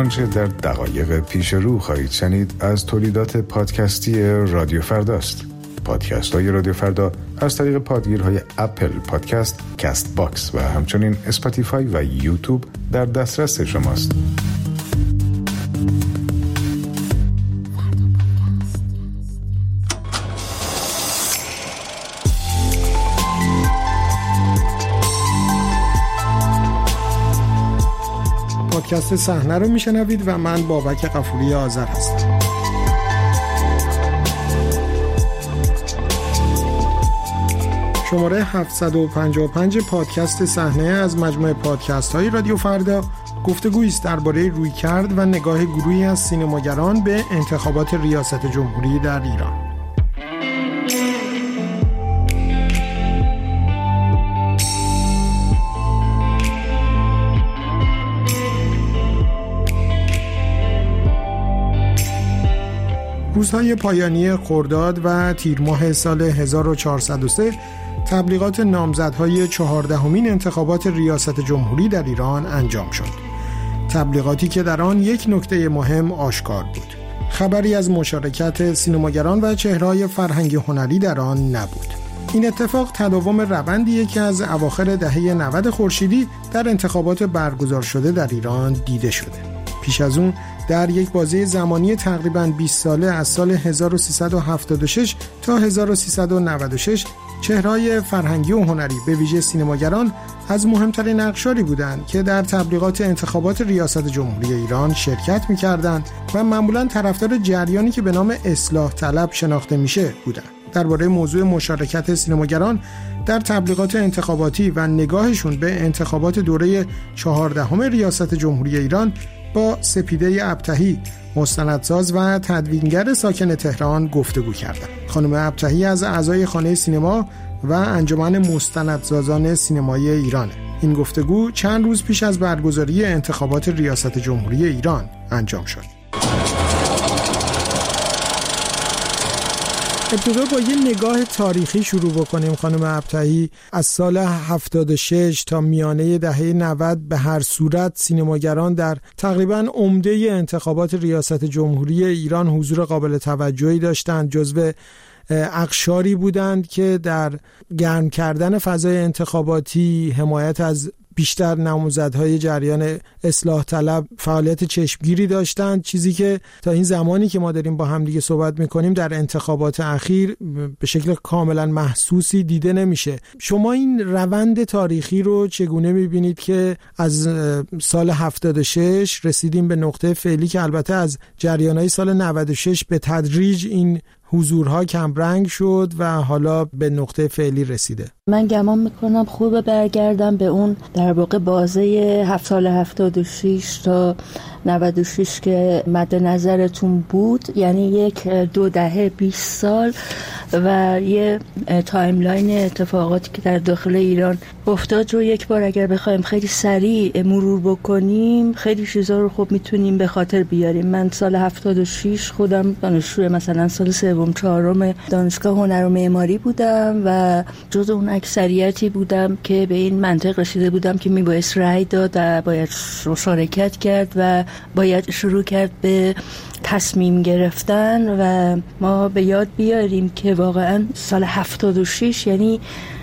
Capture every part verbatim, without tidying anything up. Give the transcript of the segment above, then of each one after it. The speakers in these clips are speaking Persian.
آنچه در دقایق پیش رو خواهید شنید از تولیدات پادکستی رادیو فرداست. پادکست های رادیو فردا از طریق پادگیرهای اپل پادکست، کست باکس و همچنین اسپاتیفای و یوتیوب در دسترس شماست. پادکست صحنه رو میشنوید و من بابک غفوری آذر هستم. شماره هفتصد و پنجاه و پنج پادکست صحنه از مجموعه پادکست های رادیو فردا گفتگویی است درباره رویکرد و نگاه گروهی از سینماگران به انتخابات ریاست جمهوری در ایران. روزهای پایانی خرداد و تیر ماه سال هزار و چهارصد و سه تبلیغات نامزدهای چهاردهمین انتخابات ریاست جمهوری در ایران انجام شد. تبلیغاتی که در آن یک نکته مهم آشکار بود. خبری از مشارکت سینماگران و چهره‌های فرهنگی هنری در آن نبود. این اتفاق تداوم روندیه که از اواخر دهه نود خورشیدی در انتخابات برگزار شده در ایران دیده شده. پیش از اون در یک بازه زمانی تقریباً بیست ساله از سال هزار و سیصد و هفتاد و شش تا هزار و سیصد و نود و شش چهره‌های فرهنگی و هنری به ویژه سینماگران از مهمترین اقشاری بودند که در تبلیغات انتخابات ریاست جمهوری ایران شرکت می‌کردند و معمولاً طرفدار جریانی که به نام اصلاح طلب شناخته میشه بودند. درباره موضوع مشارکت سینماگران در تبلیغات انتخاباتی و نگاهشون به انتخابات دوره چهاردهم ریاست جمهوری ایران با سپیده ابطحی، مستندساز و تدوینگر ساکن تهران گفتگو کردم. خانم ابطحی از اعضای خانه سینما و انجمن مستندسازان سینمایی ایرانه. این گفتگو چند روز پیش از برگزاری انتخابات ریاست جمهوری ایران انجام شد. ابتدا با یه نگاه تاریخی شروع بکنیم. خانم ابطحی، از سال هفتاد و شش تا میانه دهه نود به هر صورت سینماگران در تقریباً عمده انتخابات ریاست جمهوری ایران حضور قابل توجهی داشتند. جزو اقشاری بودند که در گرم کردن فضای انتخاباتی، حمایت از بیشتر نامزدهای جریان اصلاح طلب فعالیت چشمگیری داشتند، چیزی که تا این زمانی که ما داریم با هم دیگه صحبت میکنیم در انتخابات اخیر به شکل کاملا محسوسی دیده نمیشه. شما این روند تاریخی رو چگونه میبینید که از سال هفتاد و شش رسیدیم به نقطه فعلی که البته از جریانهای سال نود و شش به تدریج این حضورها کمرنگ شد و حالا به نقطه فعلی رسیده؟ من گمان میکنم خوبه برگردم به اون در واقع بازه هفت سال هفتاد و شش تا نود و شش که مد نظرتون بود، یعنی یک دو دهه بیست سال و یه تایملاین اتفاقاتی که در داخل ایران افتاد رو یک بار اگر بخوایم خیلی سریع مرور بکنیم خیلی چیزا رو خب میتونیم به خاطر بیاریم. من سال هفتاد و شش خودم دانشجوی مثلا سال سوم چهارم دانشگاه هنر و معماری بودم و جزو اون اکثریتی بودم که به این منطق رسیده بودم که میبایست رأی داد و باید مشارکت کرد و باید شروع کرد به تصمیم گرفتن. و ما به یاد بیاریم که واقعا سال هفتاد و شش یعنی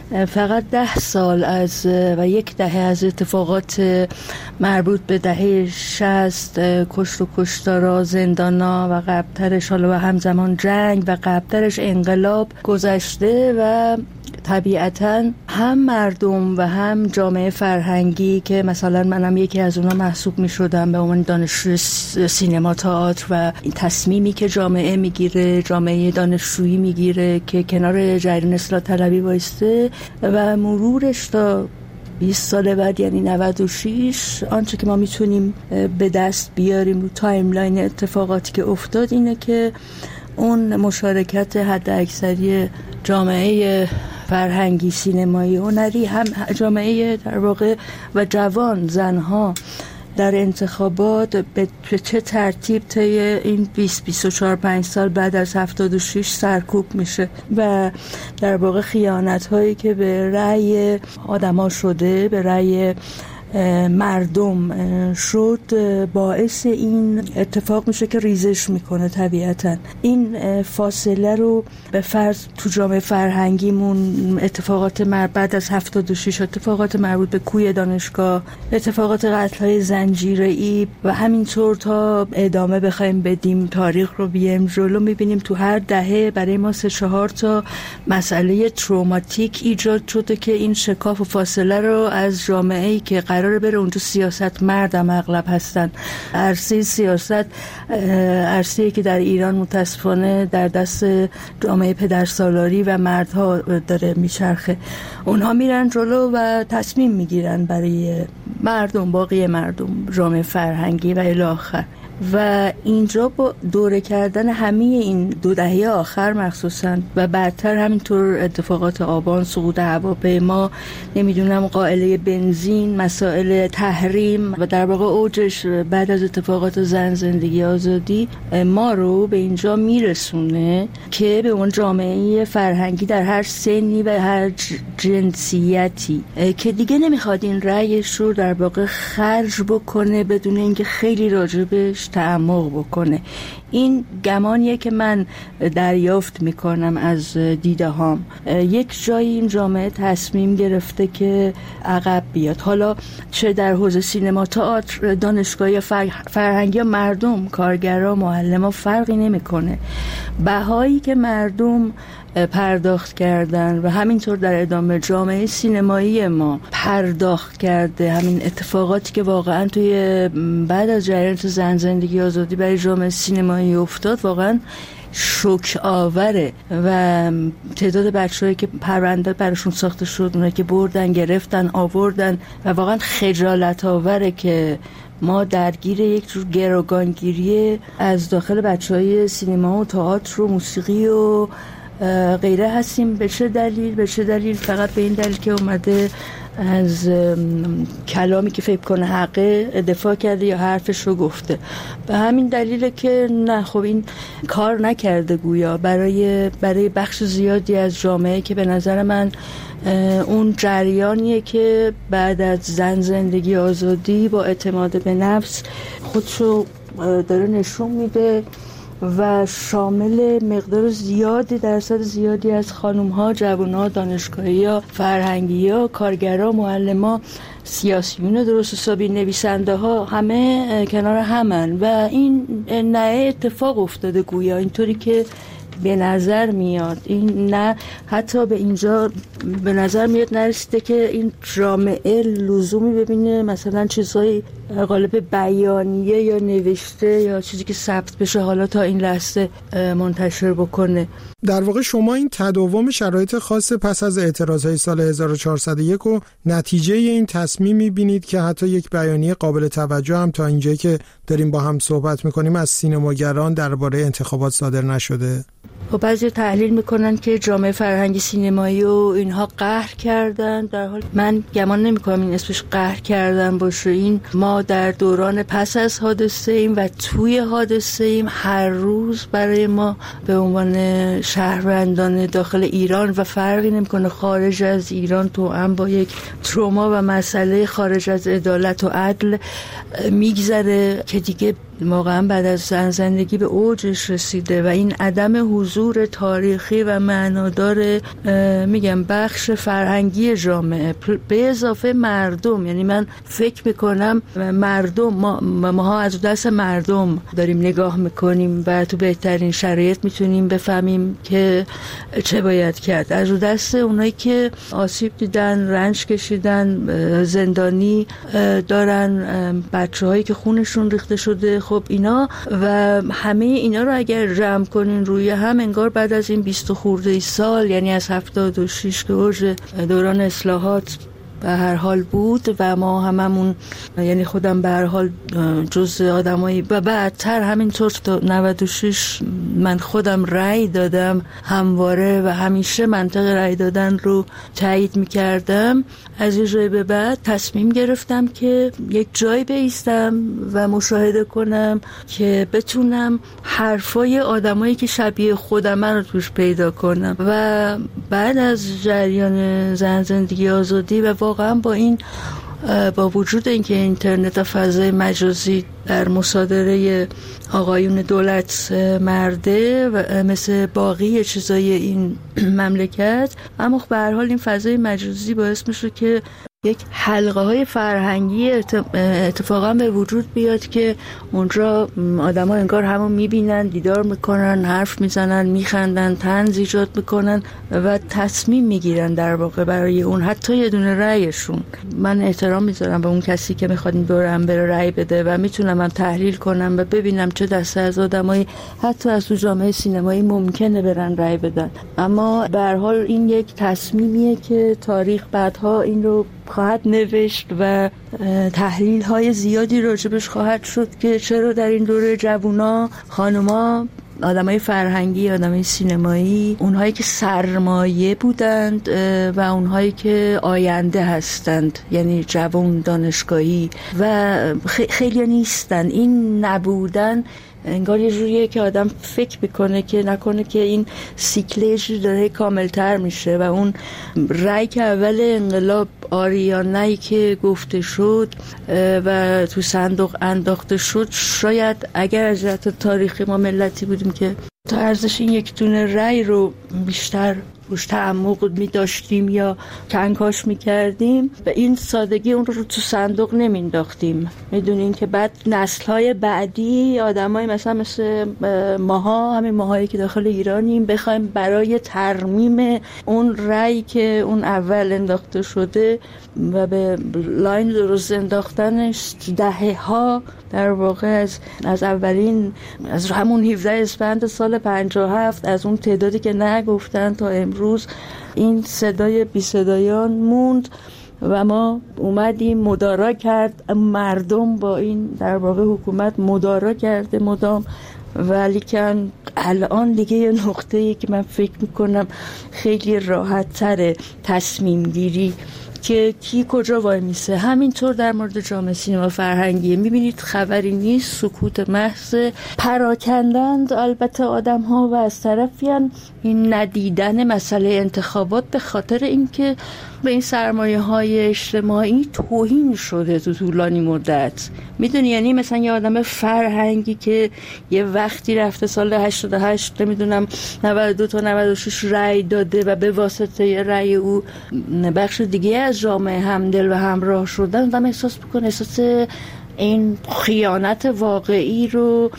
فقط ده سال از و یک دهه از اتفاقات مربوط به دهه شصت، کشت و کشتارا، زندانا و قبلترش حالا و همزمان جنگ و قبلترش انقلاب گذشته و طبیعتاً هم مردم و هم جامعه فرهنگی که مثلا منم یکی از اونا محسوب می شدم به عنوان دانشجوی سینما تئاتر و این تصمیمی که جامعه میگیره، جامعه دانشجویی میگیره که کنار جریان اصلاح طلبی وایسته و مرورش تا بیست سال بعد یعنی نود و شش، آنچه که ما میتونیم به دست بیاریم رو تایملاین اتفاقاتی که افتاد اینه که اون مشارکت حد اکثری جامعه فرهنگی، سینمایی، هنری، هم جامعه در واقع و جوان زنها در انتخابات به چه ترتیب طی این بیست بیست و چهار پنج سال بعد از هفتاد و شش سرکوب میشه و در واقع خیانت هایی که به رأی آدما شده، به رأی مردم شد باعث این اتفاق میشه که ریزش میکنه. طبیعتا این فاصله رو به فرض تو جامعه فرهنگیمون اتفاقات مر بعد از هفتاد و شش، اتفاقات مربوط به کوی دانشگاه، اتفاقات قتل‌های زنجیره‌ای و همینطور تا ادامه بخوایم بدیم تاریخ رو بیایم جلو، میبینیم تو هر دهه برای ما سه چهار تا مسئله تروماتیک ایجاد شده که این شکاف و فاصله رو از جامعه‌ای که قراره بره اونجا سیاست مردم اغلب هستن، عرصه سیاست عرصه‌ای که در ایران متاسفانه در دست جامعه پدرسالاری و مردها داره میچرخه، اونها میرن جلو و تصمیم میگیرن برای مردم، باقی مردم، جامعه فرهنگی و الی آخر. و اینجا با دوره کردن همه این دو دهه آخر مخصوصا و بعدتر همینطور اتفاقات آبان، سقوط هواپیما، نمیدونم قائله بنزین، مسائل تحریم و در واقع اوجش بعد از اتفاقات زن زندگی آزادی ما رو به اینجا میرسونه که به اون جامعه فرهنگی در هر سنی و هر جنسیتی که دیگه نمیخواد این رأیش رو در واقع خرج بکنه بدون اینکه خیلی راجبش تعمق بکنه. این گمانیه که من دریافت میکنم از دیده هام. یک جایی این جامعه تصمیم گرفته که عقب بیاد، حالا چه در حوزه سینما، تئاتر، دانشگاه یا فرهنگی یا مردم، کارگرا، معلما، فرقی نمیکنه. بهایی که مردم پرداخت کردن و همینطور در ادامه جامعه سینمایی ما پرداخت کرده، همین اتفاقاتی که واقعا توی بعد از جریان زن زندگی آزادی برای جامعه سینمایی افتاد واقعا شوک آوره و تعداد بچه‌هایی که پرونده براشون ساخته شد، اونایی که بردن گرفتن آوردن و واقعا خجالت آوره که ما درگیر یک جور گروگانگیری از داخل بچه‌های سینما و تئاتر و موسیقی و غیره هستیم. به چه دلیل؟ به چه دلیل؟ فقط به این دلیل که اومده از کلامی که فکر کنه حقه دفاع کرده یا حرفش رو گفته. به همین دلیله که نه، خب این کار نکرده گویا برای برای بخش زیادی از جامعه که به نظر من اون جریانیه که بعد از زن زندگی آزادی با اعتماد به نفس خودشو داره نشون میده و شامل مقدار زیادی، درصد زیادی از خانوم‌ها، جوان‌ها، دانشگاهی‌ها، فرهنگی‌ها، کارگرها، معلم‌ها، سیاسیون درست حسابی، نویسنده‌ها، همه کنار همن و این نه اتفاق افتاده گویا اینطوری که به نظر میاد. این نه حتی به اینجا به نظر میاد نرسیده که این جامعه لزومی ببینه مثلا چیزهای قالب بیانیه یا نوشته یا چیزی که ثبت بشه حالا تا این لحظه منتشر بکنه. در واقع شما این تداوم شرایط خاص پس از اعتراضهای سال هزار و چهارصد و یک و نتیجه این تصمیم میبینید که حتی یک بیانیه قابل توجه هم تا اینجایی که داریم با هم صحبت میکنیم از سینماگران درباره انتخابات صادر نشده؟ و بعضی تحلیل میکنن که جامعه فرهنگی سینمایی و اینها قهر کردن، در حال من گمان نمیکنم این اسمش قهر کردن باشه. این ما در دوران پس از حادثه ایم و توی حادثه ایم. هر روز برای ما به عنوان شهروندان داخل ایران و فرقی نمیکنه خارج از ایران تو هم با یک تروما و مسئله خارج از عدالت و عدل میگذره که دیگه واقعا بعد از زن زندگی به اوجش رسیده و این عدم حضور تاریخی و معنادار میگم بخش فرهنگی جامعه به اضافه مردم، یعنی من فکر میکنم مردم ما ماها از دست مردم داریم نگاه میکنیم و تو بهترین شرایط میتونیم بفهمیم که چه باید کرد. از دست اونایی که آسیب دیدن، رنج کشیدن، زندانی دارن، بچه‌هایی که خونشون ریخته شده، خب اینا و همه اینا رو اگر جمع کنین روی هم انگار بعد از این بیست خورده سال، یعنی از هفتاد و شش که اوج دوران اصلاحات به هر حال بود و ما هممون، یعنی خودم به هر حال جز آدمایی و بعدتر همینطور تا نود و شش من خودم رأی دادم همواره و همیشه منطق رأی دادن رو تایید میکردم. از یه جای به بعد تصمیم گرفتم که یک جای بایستم و مشاهده کنم که بتونم حرفای آدمایی که شبیه خودم رو توش پیدا کنم و بعد از جریان زن زندگی آزادی و واقعا با این با وجود اینکه اینترنت و فضای مجازی در مصادره آقایون دولت مرده و مثل باقی چیزای این مملکت، اما به هر حال این فضای مجازی باعث میشه که یک حلقه های فرهنگی اتفاقا به وجود بیاد که اونجا آدم ها انگار همون میبینن، دیدار میکنن، حرف میزنن، میخندن، طنز ایجاد میکنن و تصمیم میگیرن در واقع برای اون حتی یه دونه رأیشون. من احترام میذارم به اون کسی که میخواد این دورم بره رأی بده و میتونم من تحلیل کنم و ببینم چه دسته از آدمایی حتی از تو جامعه سینمایی ممکنه برن رأی بدن، اما به هر حال این یک تصمیمیه که تاریخ بعدها این رو خواهد نوشت و تحلیل های زیادی راجبش خواهد شد که چرا در این دوره جوونا، خانوما، آدمای فرهنگی، آدمای سینمایی، اونهایی که سرمایه بودند و اونهایی که آینده هستند، یعنی جوان دانشگاهی و خیلی نیستن. این نبودن انگار یه جوریه که آدم فکر بکنه که نکنه که این سیکلش داره کاملتر میشه و اون رأی که اول انقلاب آریانه‌ای که گفته شد و تو صندوق انداخته شد، شاید اگر از جهت تاریخی ما ملتی بودیم که تا ارزش این یک دونه رأی رو بیشتر روش تعمق می داشتیم یا کنکاش می کردیم، به این سادگی اون رو تو صندوق نمی انداختیم. می دونین که بعد نسل‌های بعدی آدمای مثلا مثل ماها، همین ماهایی که داخل ایرانیم، بخوایم برای ترمیم اون رأی که اون اول انداخته شده و به لاین درست انداختنش دهه ها در واقع از از اولین از همون هفده اسفند سال پنجاه و هفت از اون تعدادی که نگفتن تا امروز این صدای بی صدایان موند و ما اومدیم مدارا کرد، مردم با این در واقع حکومت مدارا کرده مدام، ولی که الان دیگه یه نقطه‌ای که من فکر میکنم خیلی راحت تره تصمیم گیری که کی کجا وای میسه. همینطور در مورد جامعه سینما فرهنگی میبینید خبری نیست، سکوت محض، پراکندند البته آدم ها و از طرفیان این ندیدن مسئله انتخابات به خاطر اینکه به این سرمایه های اجتماعی توهین شده تو طولانی مدت. میدونی یعنی مثلا یه آدم فرهنگی که یه وقتی رفته سال هشتاد و هشت نمیدونم نود و دو تا نود و شش رأی داده و به واسطه رأی او بخش دیگه از جامعه همدل و همراه شدن، آدم احساس بکنه احساس این خیانت واقعی رو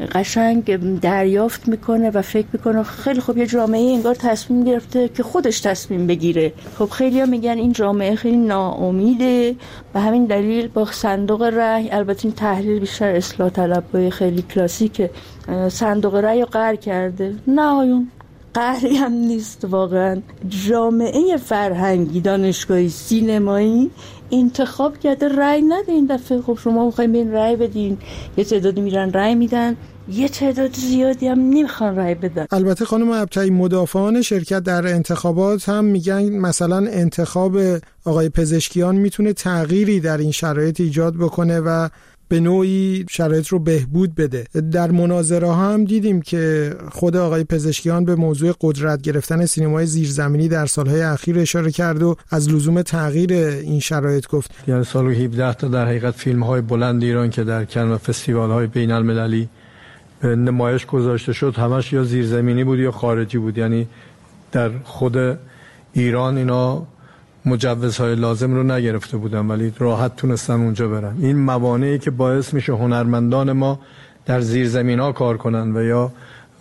قشنگ دریافت میکنه و فکر میکنه خیلی خوب یه جامعه انگار تصمیم گرفته که خودش تصمیم بگیره. خب خیلی ها میگن این جامعه خیلی ناامیده، به همین دلیل با صندوق رأی، البته این تحلیل بیشتر اصلاح طلبای خیلی کلاسیکه، صندوق رأی رو قهر کرده. نه آیون قهری هم نیست، واقعا جامعه فرهنگی، دانشگاهی، سینمایی انتخاب کرده رأی نده این دفعه. خب شما میخواین بین رأی بدین، یه تعدادی میرن رأی میدن، یه تعداد زیادی هم نمیخوان رأی بدن. البته خانم ابطحی، مدافعان شرکت در انتخابات هم میگن مثلا انتخاب آقای پزشکیان میتونه تغییری در این شرایط ایجاد بکنه و به نوعی شرایط رو بهبود بده. در مناظره ها هم دیدیم که خود آقای پزشکیان به موضوع قدرت گرفتن سینمای زیرزمینی در سالهای اخیر اشاره کرد و از لزوم تغییر این شرایط گفت. یعنی سال هفده تا در حقیقت فیلم های بلند ایران که در کن و فستیوال های بین المللی نمایش گذاشته شد همش یا زیرزمینی بود یا خارجی بود، یعنی در خود ایران اینا مجوزهای لازم رو نگرفته بودن ولی راحت تونستن اونجا برن. این موانعی که باعث میشه هنرمندان ما در زیرزمین ها کار کنن و یا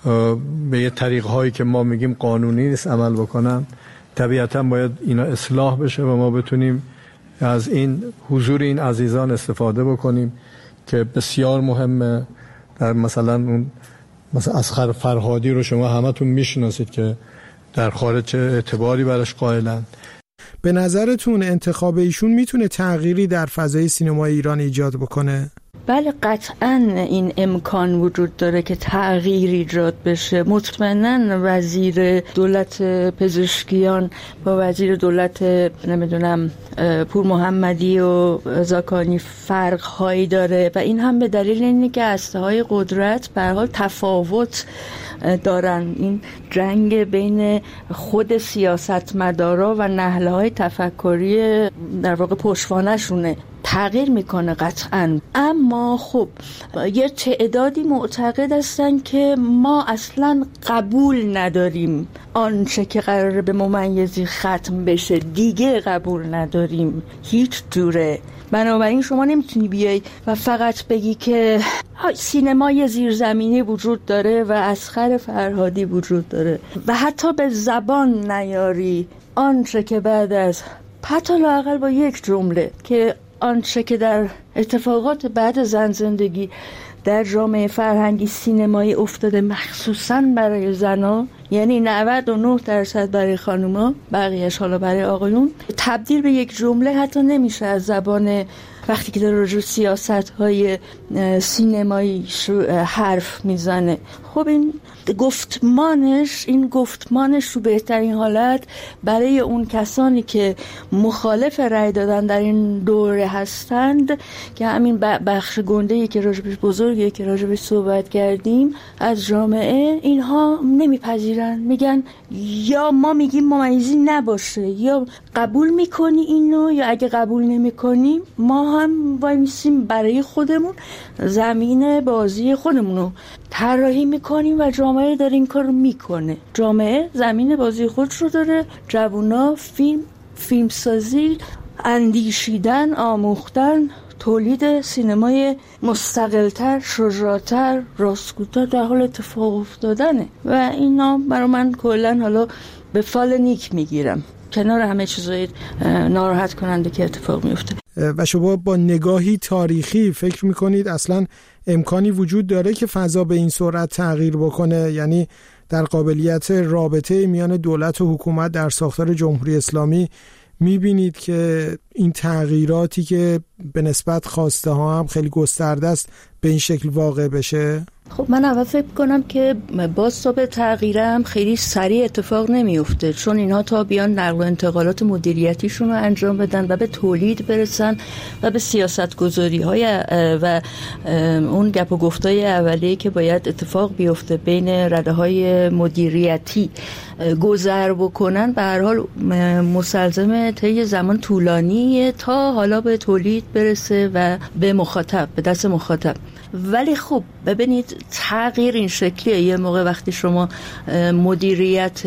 به یه طریق هایی که ما میگیم قانونی نیست عمل بکنن، طبیعتا باید اینا اصلاح بشه و ما بتونیم از این حضور این عزیزان استفاده بکنیم که بسیار مهمه. در مثلا اون مثلا اصغر فرهادی رو شما همتون میشناسید که در خارج چه اعتباری براش قائلن. به نظرتون انتخاب ایشون میتونه تغییری در فضای سینمای ایران ایجاد بکنه؟ بله قطعا این امکان وجود داره که تغییر ایجاد بشه. مطمئنا وزیر دولت پزشکیان با وزیر دولت نمیدونم پور محمدی و زاکانی فرق هایی داره و این هم به دلیل اینه که هسته‌های قدرت به هر حال تفاوت دارن. این جنگ بین خود سیاستمدارا و نهله‌های تفکری در واقع پشتوانه‌شونه تغییر میکنه قطعاً. اما خب یه تعدادی معتقد هستن که ما اصلا قبول نداریم آنچه که قراره به ممیزی ختم بشه دیگه قبول نداریم هیچ جوره. بنابراین شما نمیتونی بیای و فقط بگی که سینمای زیرزمینی وجود داره و اصغر فرهادی وجود داره و حتی به زبان نیاری آنچه که بعد از حتی لااقل با یک جمله که آنچه که در اتفاقات بعد زن زندگی در جامعه فرهنگی سینمایی افتاده مخصوصاً برای زنها، یعنی نود و نه درصد برای خانوما بقیهش حالا برای آقایون، تبدیل به یک جمله حتی نمیشه از زبان وقتی که در رجوع سیاست های سینمایی حرف میزنه. خب این گفتمانش این گفتمانش رو بهترین حالت برای اون کسانی که مخالف رأی دادن در این دوره هستند که همین بخش گنده‌ای که راجبش بزرگی که راجبش صحبت کردیم از جامعه، اینها نمیپذیرن، میگن یا ما میگیم ممیزی نباشه یا قبول میکنی اینو یا اگه قبول نمیکنیم ما هم وای میسیم برای خودمون زمین بازی خودمونو طراحی میکنیم و جامعه داره این کار رو میکنه. جامعه زمین بازی خودش رو داره، جوونا فیلم فیلمسازی، اندیشیدن، آموختن، تولید سینمای مستقلتر، شجاعتر، راستگوتر در حال اتفاق افتادنه و اینا برای من کلا حالا به فال نیک میگیرم کنار همه چیزای ناراحت کننده که اتفاق میفته. و شما با نگاهی تاریخی فکر میکنید اصلا امکانی وجود داره که فضا به این سرعت تغییر بکنه؟ یعنی در قابلیت رابطه میان دولت و حکومت در ساختار جمهوری اسلامی میبینید که این تغییراتی که به نسبت خواسته ها هم خیلی گسترده است به این شکل واقع بشه؟ خب من اول فکر کنم که باز تا به تغییرم خیلی سریع اتفاق نمیفته، چون اینها تا بیان نقل و انتقالات مدیریتیشون رو انجام بدن و به تولید برسن و به سیاست گذاری های و اون گپ و گفتای اولیه که باید اتفاق بیفته بین رده های مدیریتی گذر بکنن، به هر حال مستلزم طی زمان طولانیه تا حالا به تولید برسه و به مخاطب، به دست مخاطب. ولی خب ببینید تغییر این شکلیه. یه موقع وقتی شما مدیریت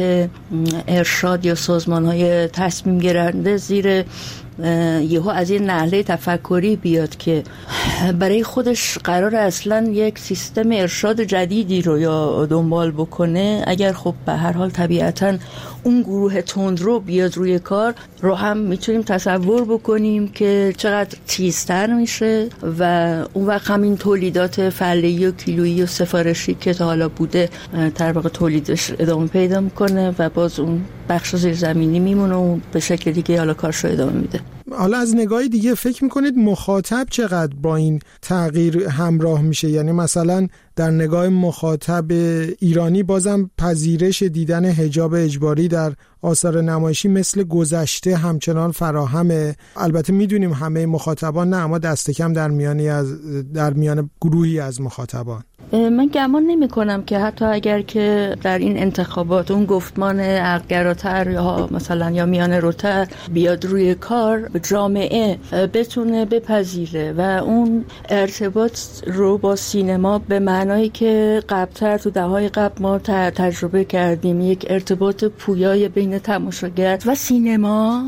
ارشاد یا سازمان‌های تصمیم گیرنده زیر یهو از این نهله تفکری بیاد که برای خودش قرار اصلا یک سیستم ارشاد جدیدی رو یا دنبال بکنه، اگر خب به هر حال طبیعتاً اون گروه تندرو بیاد روی کار رو هم میتونیم تصور بکنیم که چقدر تیزتر میشه و اون وقت همین تولیدات فعلی و کیلویی و سفارشی که تا حالا بوده در واقع تولیدش ادامه پیدا میکنه و باز اون بخش زیرزمینی میمونه و به شکل دیگه حالا کارش رو ادامه میده. حالا از نگاه دیگه فکر میکنید مخاطب چقدر با این تغییر همراه میشه؟ یعنی مثلا در نگاه مخاطب ایرانی بازم پذیرش دیدن حجاب اجباری در آثار نمایشی مثل گذشته همچنان فراهمه؟ البته میدونیم همه مخاطبان نه، اما دست کم در میانی از در میان گروهی از مخاطبان. من گمان نمی کنم که حتی اگر که در این انتخابات اون گفتمان عقل‌گراتر یا مثلا یا میانه روتر بیاد روی کار، جامعه بتونه بپذیره و اون ارتباط رو با سینما به معنایی که قبلتر تو دههای قبل ما تجربه کردیم، یک ارتباط پویای بین تماشاگر و سینما،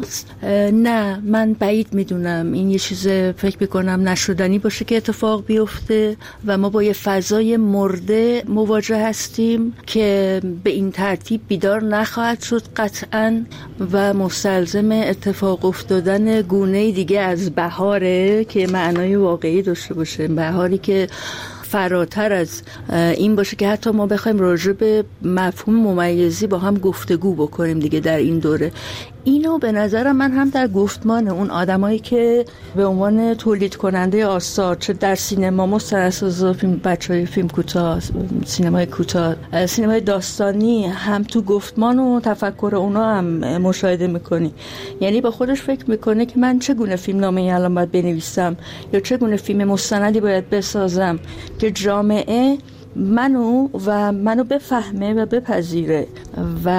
نه من بعید میدونم این یه چیز فکر میکنم نشدنی باشه که اتفاق بیفته و ما با یه فضای مرده مواجه هستیم که به این ترتیب بیدار نخواهد شد قطعاً و مستلزم اتفاق افتادن گونه دیگه از بهاره که معنای واقعی داشته باشه، بهاری که فراتر از این باشه که حتی ما بخوایم راجع به مفهوم ممیزی با هم گفتگو بکنیم دیگه در این دوره. اینو به نظرم من هم در گفتمان اون آدمایی که به عنوان تولید کننده آثار، چه در سینما مستندسازا، فیلم بچهای فیلم کوتاه، سینمای کوتاه، سینمای داستانی، هم تو گفتمان و تفکر اونا هم مشاهده میکنی. یعنی با خودش فکر میکنه که من چگونه فیلم نامه‌ای الان باید بنویسم یا چگونه فیلم مستندی باید بسازم که جامعه منو و منو بفهمه و بپذیره. و